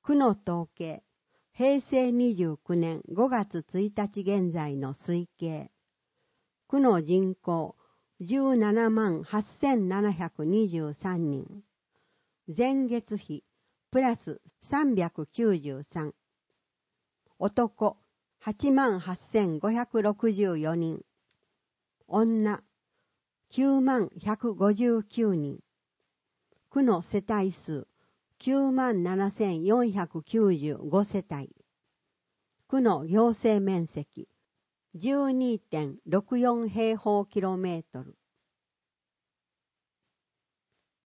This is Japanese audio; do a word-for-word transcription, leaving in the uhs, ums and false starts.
区の統計、平成にじゅうきゅうねんごがつついたち現在の推計。区の人口じゅうななまんはっせんななひゃくにじゅうさんにん。前月比プラスさんびゃくきゅうじゅうさん。男はちまんはっせんごひゃくろくじゅうよにん。女きゅうまんひゃくごじゅうきゅうにん。区の世帯数きゅうまんななせんよんひゃくきゅうじゅうご世帯。区の行政面積 じゅうにてんろくよん 平方キロメートル。